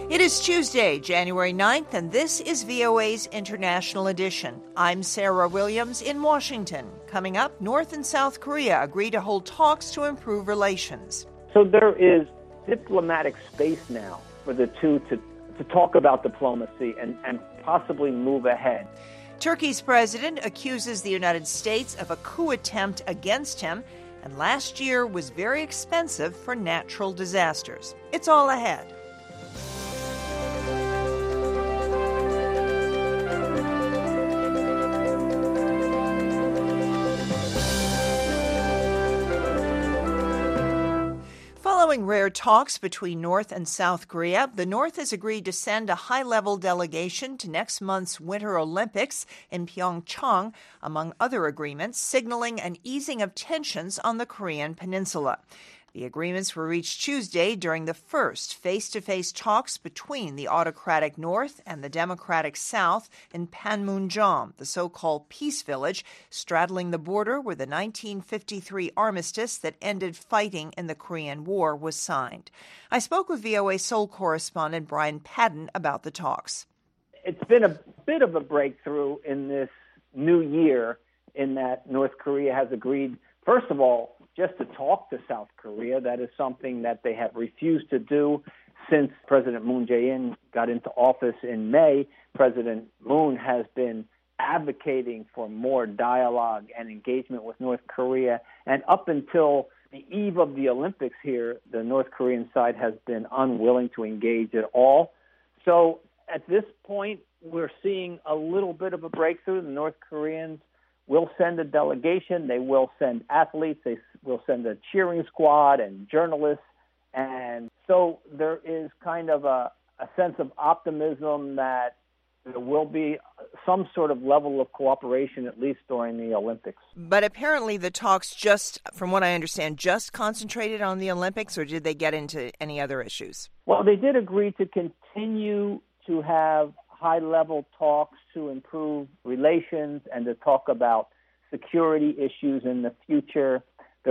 It is Tuesday, January 9th, and this is VOA's International Edition. I'm Sarah Williams in Washington. Coming up, North and South Korea agree to hold talks to improve relations. So there is diplomatic space now for the two to talk about diplomacy and possibly move ahead. Turkey's president accuses the United States of a coup attempt against him, and last year was very expensive for natural disasters. It's all ahead. Following rare talks between North and South Korea, the North has agreed to send a high-level delegation to next month's Winter Olympics in Pyeongchang, among other agreements, signaling an easing of tensions on the Korean peninsula. The agreements were reached Tuesday during the first face-to-face talks between the autocratic North and the democratic South in Panmunjom, the so-called Peace Village, straddling the border where the 1953 armistice that ended fighting in the Korean War was signed. I spoke with VOA Seoul correspondent Brian Padden about the talks. It's been a bit of a breakthrough in this new year in that North Korea has agreed, first of all, just to talk to South Korea. That is something that they have refused to do since President Moon Jae-in got into office in May. President Moon has been advocating for more dialogue and engagement with North Korea. And up until the eve of the Olympics here, the North Korean side has been unwilling to engage at all. So at this point, we're seeing a little bit of a breakthrough. The North Koreans will send a delegation. They will send athletes. They will send a cheering squad and journalists. And so there is kind of a sense of optimism that there will be some sort of level of cooperation, at least during the Olympics. But apparently the talks just, from what I understand, just concentrated on the Olympics, or did they get into any other issues? Well, they did agree to continue to have high-level talks to improve relations and to talk about security issues in the future.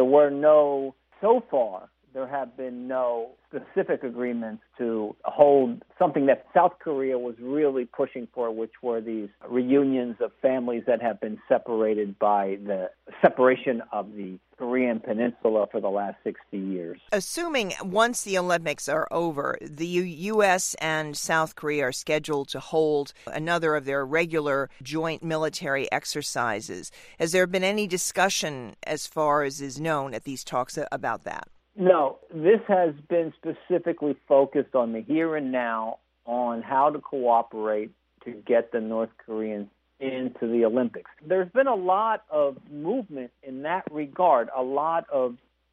So far, there have been no specific agreements to hold something that South Korea was really pushing for, which were these reunions of families that have been separated by the separation of the Korean peninsula for the last 60 years. Assuming once the Olympics are over, the U.S. and South Korea are scheduled to hold another of their regular joint military exercises. Has there been any discussion, as far as is known, at these talks about that? No, this has been specifically focused on the here and now, on how to cooperate to get the North Koreans into the Olympics. There's been a lot of movement in that regard, a lot of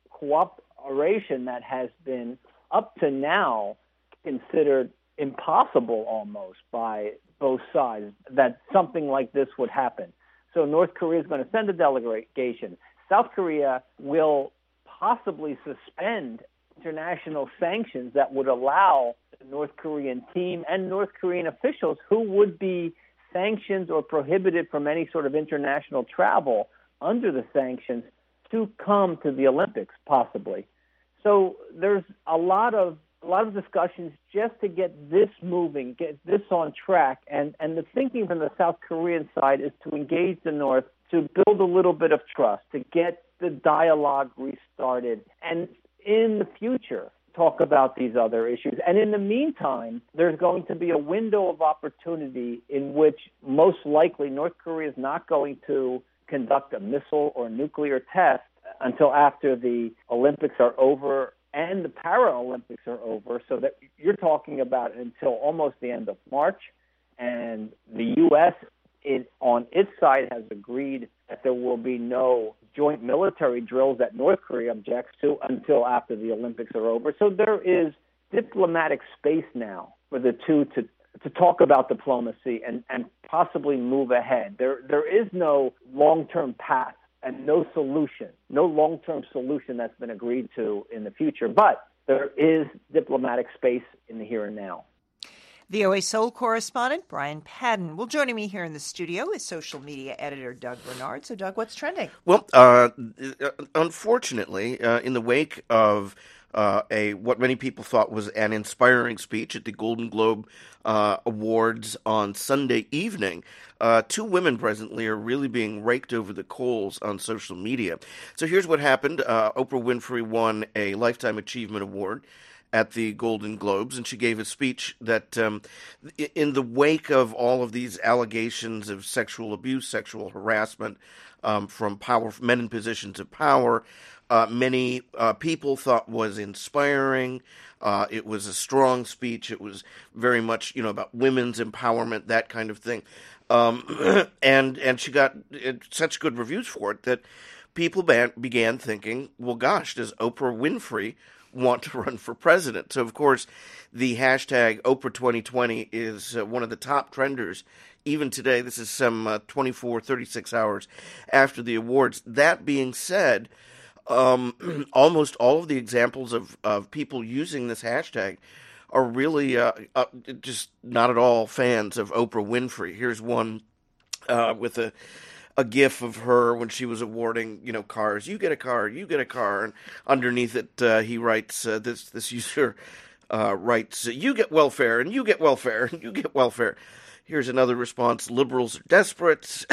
cooperation that has been, up to now, considered impossible almost by both sides, that something like this would happen. So North Korea is going to send a delegation. South Korea will possibly suspend international sanctions that would allow the North Korean team and North Korean officials who would be sanctioned or prohibited from any sort of international travel under the sanctions to come to the Olympics, possibly. So there's a lot of discussions just to get this moving, get this on track. And the thinking from the South Korean side is to engage the North, to build a little bit of trust, to get the dialogue restarted, and in the future talk about these other issues. And in the meantime, there's going to be a window of opportunity in which most likely North Korea is not going to conduct a missile or nuclear test until after the Olympics are over and the Paralympics are over, so that you're talking about until almost the end of March. And the U.S. on its side has agreed that there will be no joint military drills that North Korea objects to until after the Olympics are over. So there is diplomatic space now for the two to talk about diplomacy and possibly move ahead. There is no long-term path and no long-term solution that's been agreed to in the future. But there is diplomatic space in the here and now. VOA Seoul correspondent Brian Padden. Well, joining me here in the studio is social media editor Doug Bernard. So, Doug, what's trending? Well, unfortunately, in the wake of what many people thought was an inspiring speech at the Golden Globe Awards on Sunday evening. Two women presently are really being raked over the coals on social media. So here's what happened. Oprah Winfrey won a Lifetime Achievement Award at the Golden Globes, and she gave a speech that in the wake of all of these allegations of sexual abuse, sexual harassment from men in positions of power, many people thought was inspiring. It was a strong speech. It was very much, about women's empowerment, that kind of thing. And she got such good reviews for it that people began thinking, well, gosh, does Oprah Winfrey want to run for president? So, of course, the hashtag Oprah 2020 is one of the top trenders even today. This is some 36 hours after the awards. That being said, almost all of the examples of people using this hashtag are really just not at all fans of Oprah Winfrey. Here's one with a gif of her when she was awarding, cars. You get a car, you get a car. And underneath it, he writes, this user writes, you get welfare, and you get welfare, and you get welfare. Here's another response. Liberals are desperate.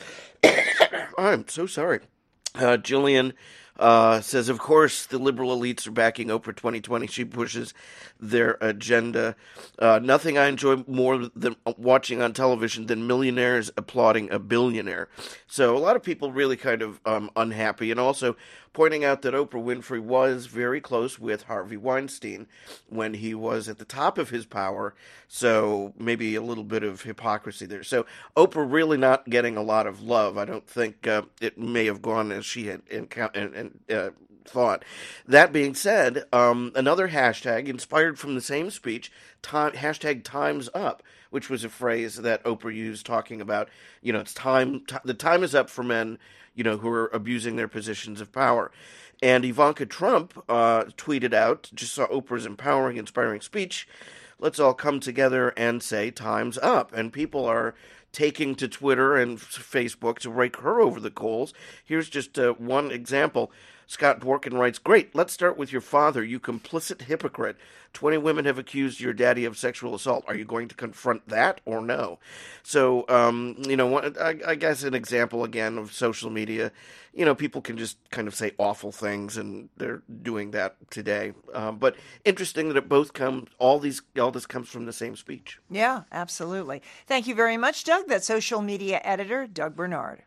I'm so sorry. Jillian says, of course, the liberal elites are backing Oprah 2020. She pushes their agenda. Nothing I enjoy more than watching on television than millionaires applauding a billionaire. So a lot of people really kind of unhappy, and also pointing out that Oprah Winfrey was very close with Harvey Weinstein when he was at the top of his power. So maybe a little bit of hypocrisy there. So Oprah really not getting a lot of love. I don't think it may have gone as she had thought. That being said, another hashtag inspired from the same speech, hashtag Time's Up, which was a phrase that Oprah used talking about, it's time, the time is up for men, who are abusing their positions of power. And Ivanka Trump tweeted out, just saw Oprah's empowering, inspiring speech, let's all come together and say time's up. And people are taking to Twitter and Facebook to rake her over the coals. Here's just one example. Scott Dworkin writes, great, let's start with your father, you complicit hypocrite. 20 women have accused your daddy of sexual assault. Are you going to confront that or no? So, I guess an example again of social media, people can just kind of say awful things, and they're doing that today. But interesting that all this comes from the same speech. Yeah, absolutely. Thank you very much, Doug. That's social media editor Doug Bernard.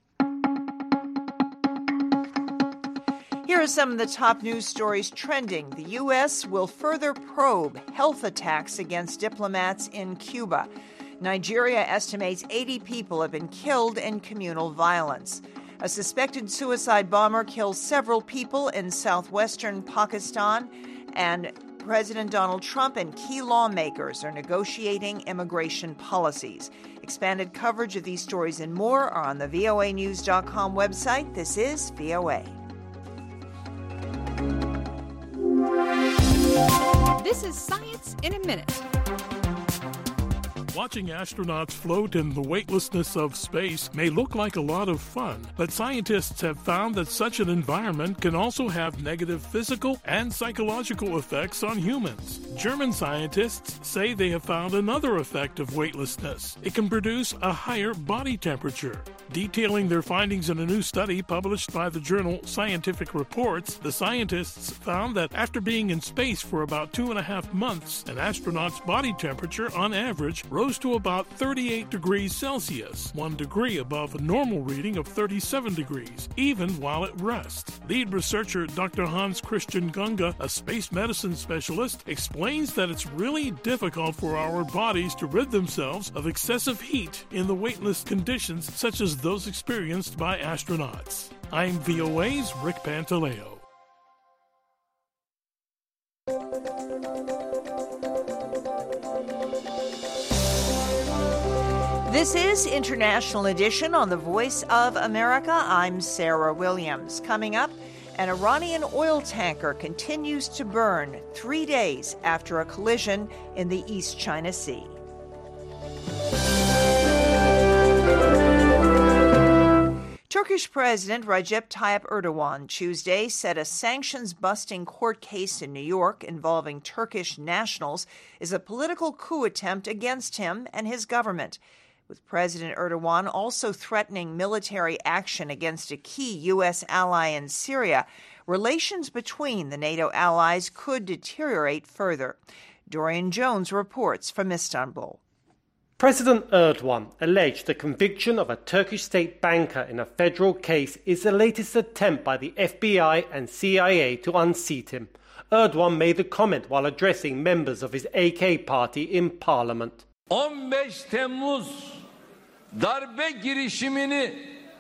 Here are some of the top news stories trending. The U.S. will further probe health attacks against diplomats in Cuba. Nigeria estimates 80 people have been killed in communal violence. A suspected suicide bomber kills several people in southwestern Pakistan, and President Donald Trump and key lawmakers are negotiating immigration policies. Expanded coverage of these stories and more are on the voanews.com website. This is VOA. This is Science in a Minute. Watching astronauts float in the weightlessness of space may look like a lot of fun, but scientists have found that such an environment can also have negative physical and psychological effects on humans. German scientists say they have found another effect of weightlessness. It can produce a higher body temperature. Detailing their findings in a new study published by the journal Scientific Reports, the scientists found that after being in space for about 2.5 months, an astronaut's body temperature on average rose to about 38 degrees Celsius, 1 degree above a normal reading of 37 degrees, even while at rest. Lead researcher Dr. Hans Christian Gunga, a space medicine specialist, explains that it's really difficult for our bodies to rid themselves of excessive heat in the weightless conditions such as those experienced by astronauts. I'm VOA's Rick Pantaleo. This is International Edition on the Voice of America. I'm Sarah Williams. Coming up, an Iranian oil tanker continues to burn 3 days after a collision in the East China Sea. Turkish President Recep Tayyip Erdogan Tuesday said a sanctions-busting court case in New York involving Turkish nationals is a political coup attempt against him and his government, with President Erdogan also threatening military action against a key U.S. ally in Syria. Relations between the NATO allies could deteriorate further. Dorian Jones reports from Istanbul. President Erdogan alleged the conviction of a Turkish state banker in a federal case is the latest attempt by the FBI and CIA to unseat him. Erdogan made the comment while addressing members of his AK party in parliament. 15 Temmuz darbe girişimini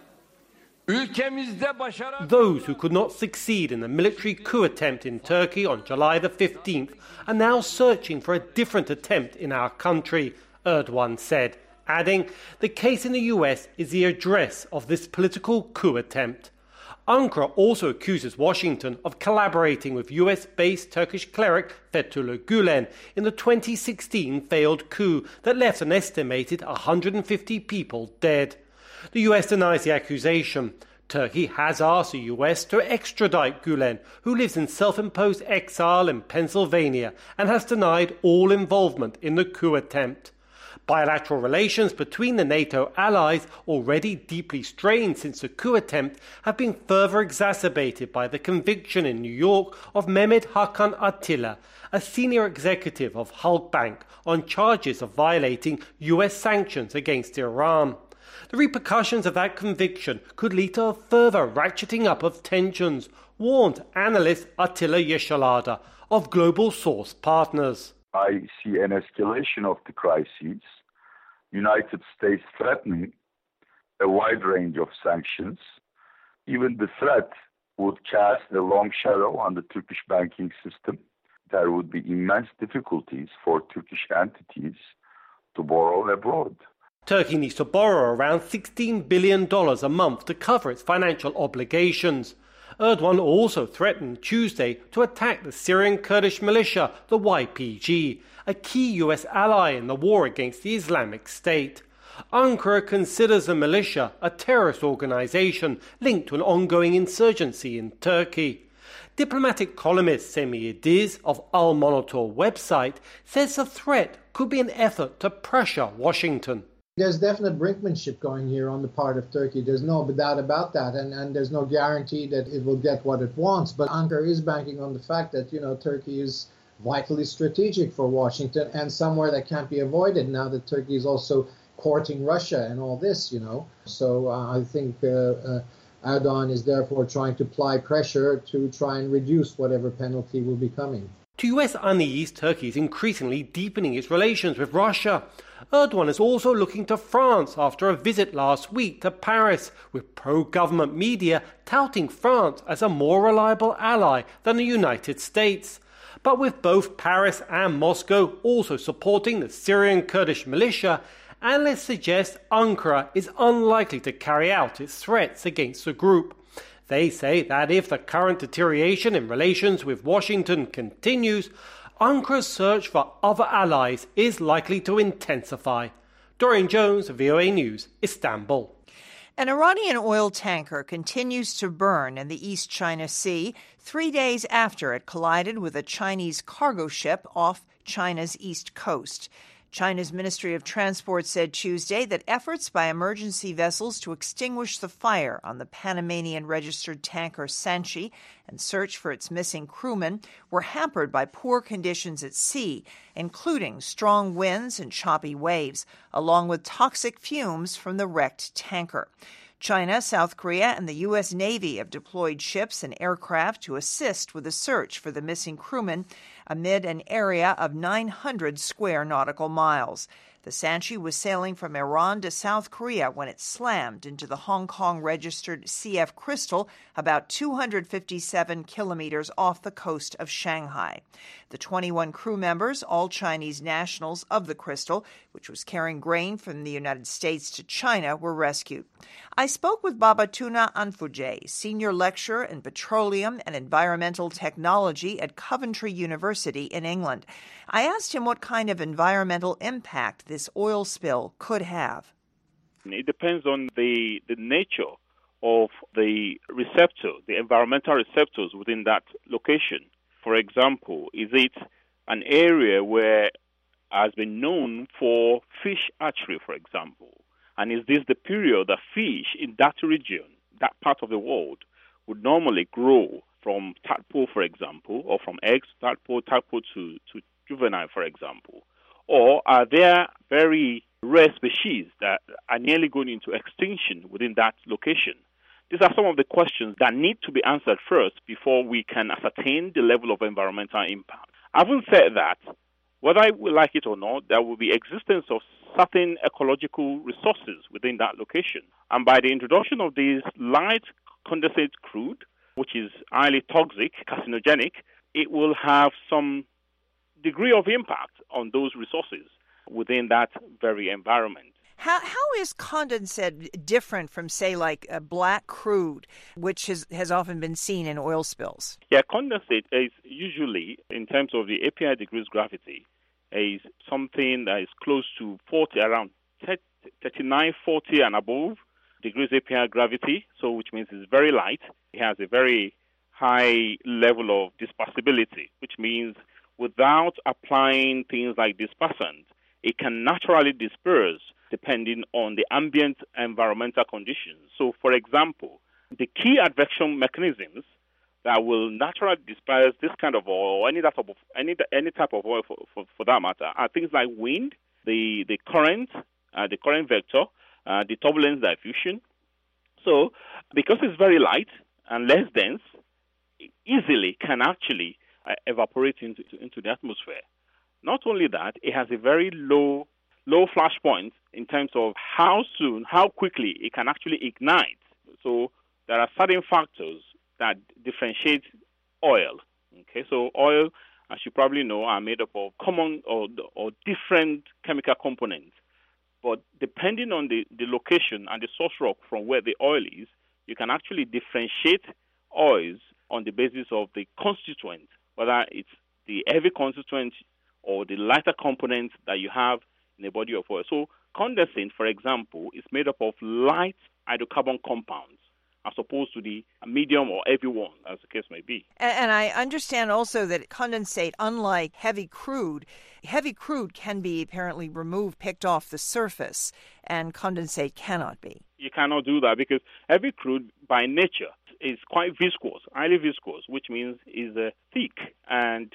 ülkemizde başaran... Those who could not succeed in the military coup attempt in Turkey on July the 15th are now searching for a different attempt in our country, Erdogan said, adding, the case in the US is the address of this political coup attempt. Ankara also accuses Washington of collaborating with US-based Turkish cleric Fethullah Gulen in the 2016 failed coup that left an estimated 150 people dead. The US denies the accusation. Turkey has asked the US to extradite Gulen, who lives in self-imposed exile in Pennsylvania and has denied all involvement in the coup attempt. Bilateral relations between the NATO allies, already deeply strained since the coup attempt, have been further exacerbated by the conviction in New York of Mehmet Hakan Atilla, a senior executive of Halkbank, on charges of violating US sanctions against Iran. The repercussions of that conviction could lead to a further ratcheting up of tensions, warned analyst Attila Yeşilada of Global Source Partners. I see an escalation of the crises, United States threatening a wide range of sanctions. Even the threat would cast a long shadow on the Turkish banking system. There would be immense difficulties for Turkish entities to borrow abroad. Turkey needs to borrow around $16 billion a month to cover its financial obligations. Erdogan also threatened Tuesday to attack the Syrian Kurdish militia, the YPG, a key US ally in the war against the Islamic State. Ankara considers the militia a terrorist organization linked to an ongoing insurgency in Turkey. Diplomatic columnist Semih Yildiz of Al Monitor website says the threat could be an effort to pressure Washington. There's definite brinkmanship going here on the part of Turkey. There's no doubt about that, and there's no guarantee that it will get what it wants. But Ankara is banking on the fact that, Turkey is vitally strategic for Washington and somewhere that can't be avoided now that Turkey is also courting Russia and all this, So I think Erdogan is therefore trying to apply pressure to try and reduce whatever penalty will be coming. To US unease, Turkey is increasingly deepening its relations with Russia. Erdogan is also looking to France after a visit last week to Paris, with pro-government media touting France as a more reliable ally than the United States. But with both Paris and Moscow also supporting the Syrian Kurdish militia, analysts suggest Ankara is unlikely to carry out its threats against the group. They say that if the current deterioration in relations with Washington continues, Ankara's search for other allies is likely to intensify. Dorian Jones, VOA News, Istanbul. An Iranian oil tanker continues to burn in the East China Sea 3 days after it collided with a Chinese cargo ship off China's east coast. China's Ministry of Transport said Tuesday that efforts by emergency vessels to extinguish the fire on the Panamanian-registered tanker Sanchi and search for its missing crewmen were hampered by poor conditions at sea, including strong winds and choppy waves, along with toxic fumes from the wrecked tanker. China, South Korea, and the U.S. Navy have deployed ships and aircraft to assist with the search for the missing crewmen amid an area of 900 square nautical miles. The Sanchi was sailing from Iran to South Korea when it slammed into the Hong Kong-registered CF Crystal about 257 kilometers off the coast of Shanghai. The 21 crew members, all Chinese nationals of the Crystal, which was carrying grain from the United States to China, were rescued. I spoke with Babatuna Anfuje, senior lecturer in petroleum and environmental technology at Coventry University in England. I asked him what kind of environmental impact this oil spill could have. It depends on the nature of the receptor, the environmental receptors within that location. For example, is it an area where has been known for fish hatchery, for example? And is this the period that fish in that region, that part of the world, would normally grow from tadpole, for example, or from eggs to tadpole to juvenile, for example? Or are there very rare species that are nearly going into extinction within that location? These are some of the questions that need to be answered first before we can ascertain the level of environmental impact. Having said that, whether we like it or not, there will be existence of certain ecological resources within that location. And by the introduction of these light condensate crude, which is highly toxic, carcinogenic, it will have some degree of impact on those resources within that very environment. How is condensate different from, say, like a black crude, which has often been seen in oil spills? Yeah, condensate is usually, in terms of the API degrees gravity, is something that is close to 40, around 39, 40 and above degrees API gravity, so which means it's very light. It has a very high level of dispersibility, which means without applying things like dispersant, it can naturally disperse depending on the ambient environmental conditions. So, for example, the key advection mechanisms that will naturally disperse this kind of oil or any type of oil for that matter are things like wind, the current vector, the turbulence diffusion. So, because it's very light and less dense, it easily can actually evaporate into the atmosphere. Not only that, it has a very low flash point in terms of how quickly it can actually ignite. So there are certain factors that differentiate oil. Okay, so oil, as you probably know, are made up of common or different chemical components. But depending on the location and the source rock from where the oil is, you can actually differentiate oils on the basis of the constituent, whether it's the heavy constituent or the lighter components that you have in the body of oil. So condensate, for example, is made up of light hydrocarbon compounds as opposed to the medium or heavy one, as the case may be. And I understand also that condensate, unlike heavy crude can be apparently picked off the surface, and condensate cannot be. You cannot do that because heavy crude, by nature, is quite viscous, highly viscous, which means is thick. And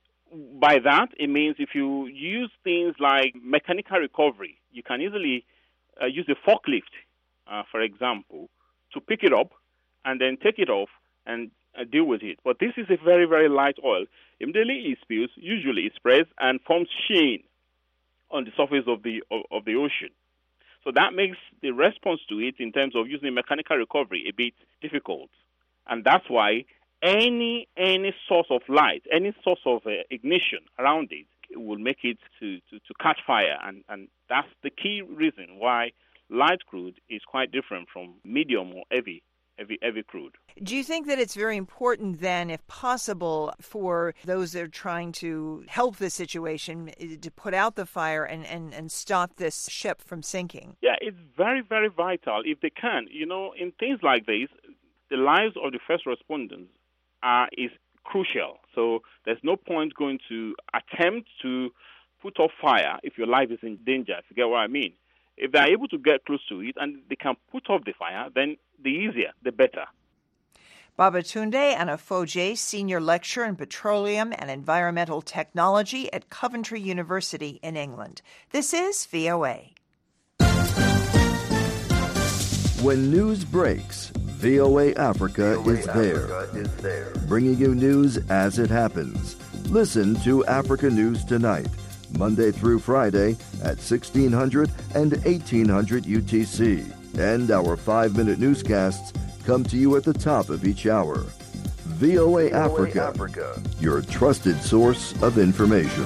by that, it means if you use things like mechanical recovery, you can easily use a forklift, for example, to pick it up and then take it off and deal with it. But this is a very, very light oil. Immediately it spills, usually it spreads and forms sheen on the surface of the ocean. So that makes the response to it in terms of using mechanical recovery a bit difficult. And that's why any source of light, any source of ignition around it will make it to catch fire. And that's the key reason why light crude is quite different from medium or heavy crude. Do you think that it's very important then, if possible, for those that are trying to help the situation to put out the fire and stop this ship from sinking? Yeah, it's very, very vital if they can. You know, in things like this, the lives of the first responders is crucial. So there's no point going to attempt to put off fire if your life is in danger, if you get what I mean. If they're able to get close to it and they can put off the fire, then the easier, the better. Babatunde Anafoje, Senior Lecturer in Petroleum and Environmental Technology at Coventry University in England. This is VOA. When news breaks, VOA Africa is there, bringing you news as it happens. Listen to Africa News Tonight, Monday through Friday at 1600 and 1800 UTC. And our 5-minute newscasts come to you at the top of each hour. VOA Africa, your trusted source of information.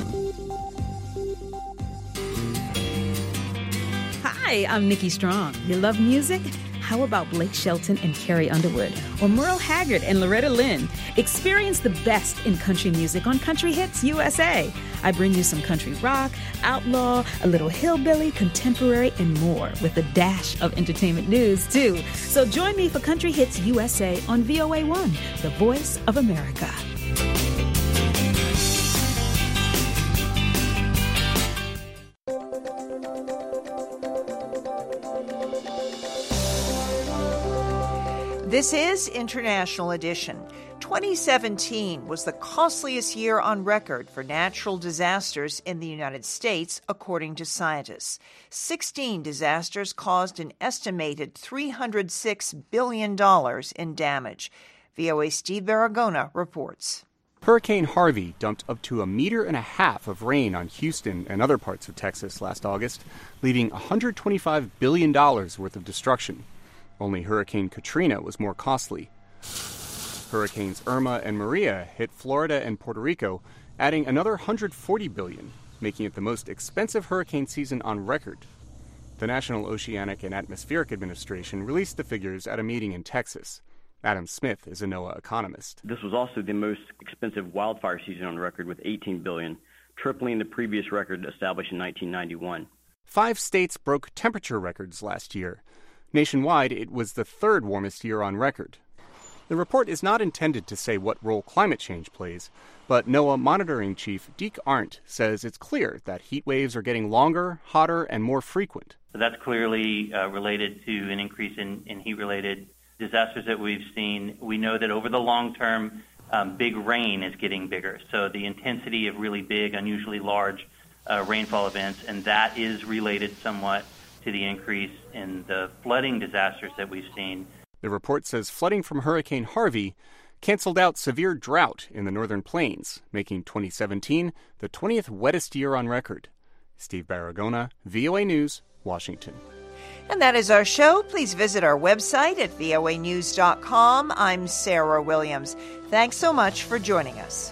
Hi, I'm Nikki Strong. You love music? How about Blake Shelton and Carrie Underwood? Or Merle Haggard and Loretta Lynn? Experience the best in country music on Country Hits USA. I bring you some country rock, outlaw, a little hillbilly, contemporary, and more, with a dash of entertainment news, too. So join me for Country Hits USA on VOA1, the voice of America. This is International Edition. 2017 was the costliest year on record for natural disasters in the United States, according to scientists. 16 disasters caused an estimated $306 billion in damage. VOA Steve Baragona reports. Hurricane Harvey dumped up to 1.5 meters of rain on Houston and other parts of Texas last August, leaving $125 billion worth of destruction. Only Hurricane Katrina was more costly. Hurricanes Irma and Maria hit Florida and Puerto Rico, adding another $140 billion, making it the most expensive hurricane season on record. The National Oceanic and Atmospheric Administration released the figures at a meeting in Texas. Adam Smith is a NOAA economist. This was also the most expensive wildfire season on record with $18 billion, tripling the previous record established in 1991. 5 states broke temperature records last year. Nationwide, it was the third warmest year on record. The report is not intended to say what role climate change plays, but NOAA monitoring chief Deke Arndt says it's clear that heat waves are getting longer, hotter, and more frequent. That's clearly related to an increase in heat-related disasters that we've seen. We know that over the long term, big rain is getting bigger. So the intensity of really big, unusually large rainfall events, and that is related somewhat to the increase in the flooding disasters that we've seen. The report says flooding from Hurricane Harvey canceled out severe drought in the northern plains, making 2017 the 20th wettest year on record. Steve Baragona, VOA News, Washington. And that is our show. Please visit our website at voanews.com. I'm Sarah Williams. Thanks so much for joining us.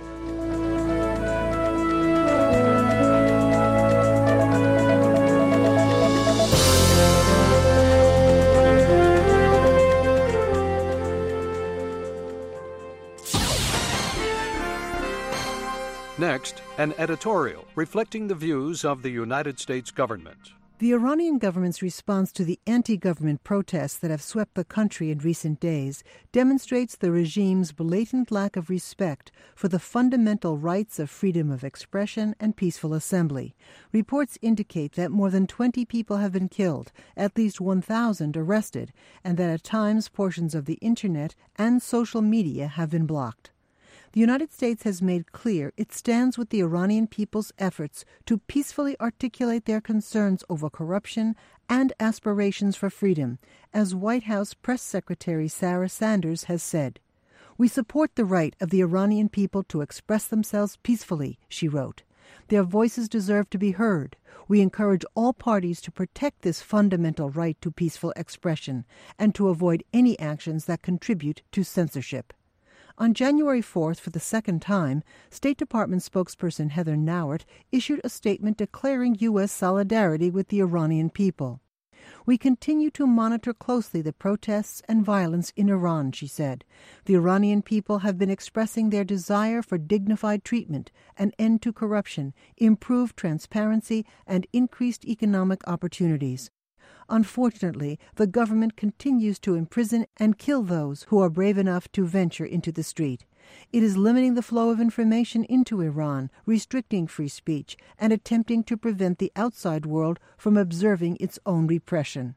Next, an editorial reflecting the views of the United States government. The Iranian government's response to the anti-government protests that have swept the country in recent days demonstrates the regime's blatant lack of respect for the fundamental rights of freedom of expression and peaceful assembly. Reports indicate that more than 20 people have been killed, at least 1,000 arrested, and that at times portions of the Internet and social media have been blocked. The United States has made clear it stands with the Iranian people's efforts to peacefully articulate their concerns over corruption and aspirations for freedom, as White House Press Secretary Sarah Sanders has said. "We support the right of the Iranian people to express themselves peacefully," she wrote. "Their voices deserve to be heard. We encourage all parties to protect this fundamental right to peaceful expression and to avoid any actions that contribute to censorship." On January 4th, for the second time, State Department spokesperson Heather Nauert issued a statement declaring U.S. solidarity with the Iranian people. "We continue to monitor closely the protests and violence in Iran," she said. "The Iranian people have been expressing their desire for dignified treatment, an end to corruption, improved transparency, and increased economic opportunities. Unfortunately, the government continues to imprison and kill those who are brave enough to venture into the street. It is limiting the flow of information into Iran, restricting free speech, and attempting to prevent the outside world from observing its own repression.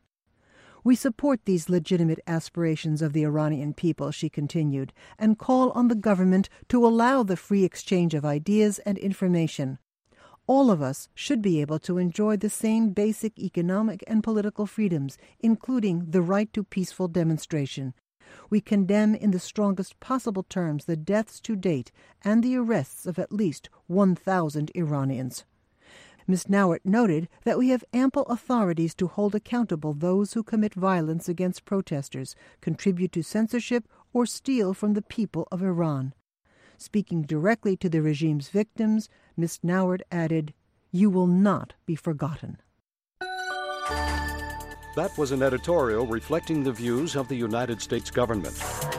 We support these legitimate aspirations of the Iranian people," she continued, "and call on the government to allow the free exchange of ideas and information. All of us should be able to enjoy the same basic economic and political freedoms, including the right to peaceful demonstration. We condemn in the strongest possible terms the deaths to date and the arrests of at least 1,000 Iranians." Ms. Nauert noted that we have ample authorities to hold accountable those who commit violence against protesters, contribute to censorship, or steal from the people of Iran. Speaking directly to the regime's victims, Ms. Nauert added, "You will not be forgotten." That was an editorial reflecting the views of the United States government.